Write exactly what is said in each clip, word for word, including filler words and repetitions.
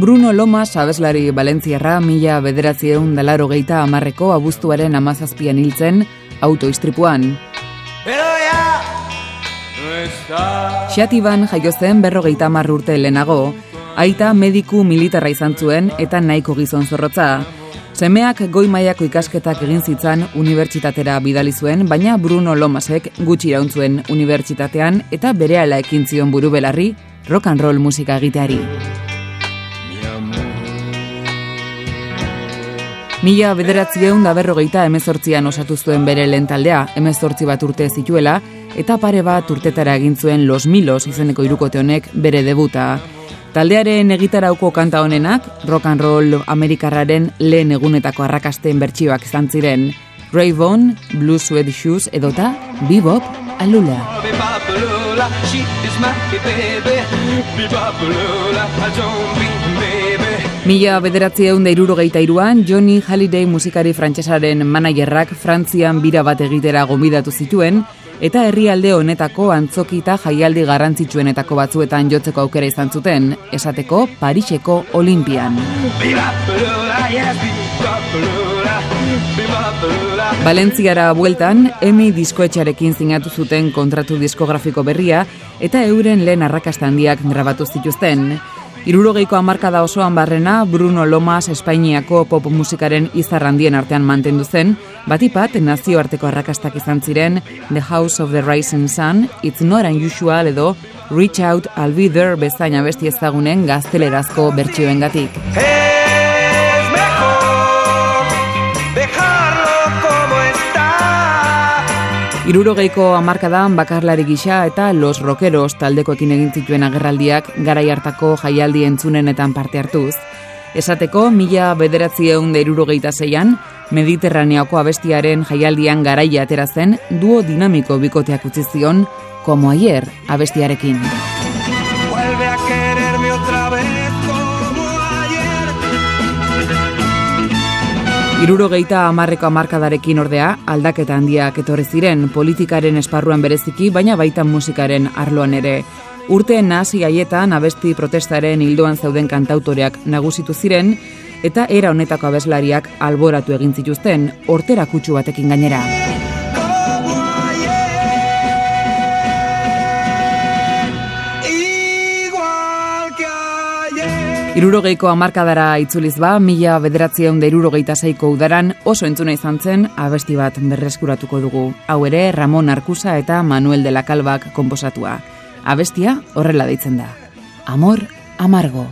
Bruno Lomas abeslari valentziarra mila bederatziehun eta laurogeita hamarreko abuztuaren hamazazpian hiltzen autoistripuan. Xatiban jaio zen berrogeita hamar urte lehenago, aita mediku militarra izan zuen eta nahiko gizon zorrotza. Semeak goi mailako ikasketak egin zitzan unibertsitatera bidali zuen, baina Bruno Lomasek gutxi iraun zuen unibertsitatean eta berehala ekin zion buru belarri rock and roll musika egiteari. Mila bederatziehun eta berrogeita hemezortzian osatu zuen bere lehen taldea, hemezortzi bat urte zituela, eta pare bat urtetara egin zuen Los Milos izeneko hirukote honek bere debuta. Taldearen egitarauko kanta honenak, rock and roll amerikarraren lehen egunetako arrakasten bertsioak izan ziren. Ray Vaughan, Blue Suede Shoes edota Bebop Alula. Mila bederatziehun eta hirurogeita hiruan Johnny Hallyday musikari frantsesaren managerrak Frantzian bira bat egitera gonbidatu zituen, eta herrialde honetako antzoki eta jaialdi garrantzitsuenetako batzuetan jotzeko aukera izan zuten, esateko Pariseko Olimpian. Valentziara bueltan, Emi diskoetxearekin zinatu zuten kontratu diskografiko berria eta euren lehen arrakasta handiak grabatu zituzten. Hirurogeiko hamarkada osoan barrena, Bruno Lomas Espainiako pop musikaren izar handien artean mantendu zen, batipat nazioarteko arrakastak izan ziren The House of the Rising Sun, It's Not Unusual edo Reach Out, I'll Be There bezain abesti ezagunen gaztelerazko bertsioengatik. Hirurogeiko hamarkadan bakarlari gisa eta Los Rockeros taldekoekin egin zituen agerraldiak garai hartako jaialdi entzunenetan parte hartuz. Esateko, mila bederatziehun eta hirurogeita seian, Mediterraneoko abestiaren jaialdian garaia atera zen duo dinamiko bikoteak utzi zion, Como Ayer abestiarekin. Vuelve a quererme otra vez como ayer. Hirurogeita hamarreko hamarkadarekin ordea, aldaketa handiak etorri ziren politikaren esparruan bereziki, baina baita musikaren arloan ere. Urte nahasi haietan abesti protestaren hildoan zauden kantautoreak nagusitu ziren, eta era honetako abeslariak alboratu egin zituzten, hortera kutsu batekin gainera. Hirurogeiko hamarkadara itzuliz ba, mila bederatziehun eta hirurogeita seiko udaran oso entzuna izan zen abesti bat berreskuratuko dugu. Hau ere Ramon Arkusa eta Manuel de la Calvak konposatua. Abestia horrela deitzen da. Amor amargo.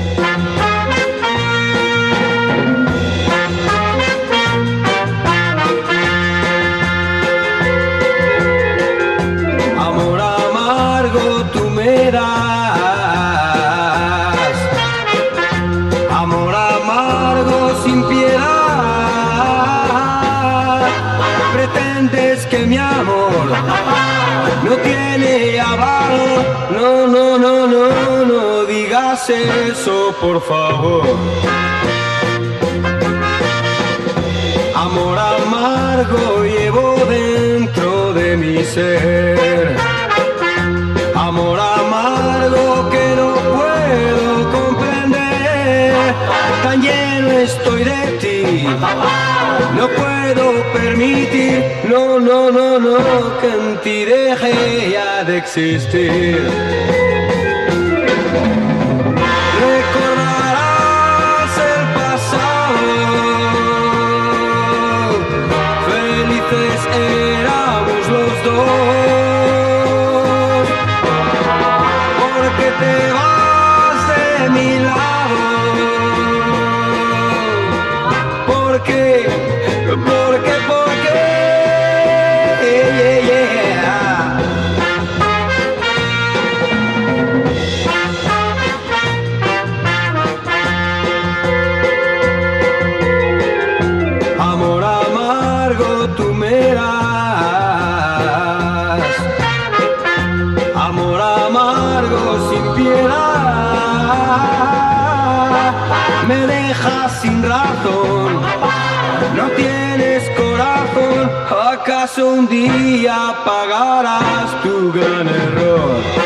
Amor amargo tú me das. Amor amargo sin piedad. Pretendes que mi amor no tiene aval. No, no, no, no, no digas eso, por favor. Amor amargo llevo dentro de mi ser. Amor amargo que no puedo comprender. Tan lleno estoy de ti. No puedo permitir, no, no, no, no, que en ti deje ya de existir. Recordarás el pasado, felices éramos los dos, porque te vas de mi lado, porque ¿por qué, por qué? Yeah, yeah. Amor amargo tú me das. Amor amargo sin piedad. Me dejas sin razón. No tienes corazón, ¿acaso un día pagarás tu gran error?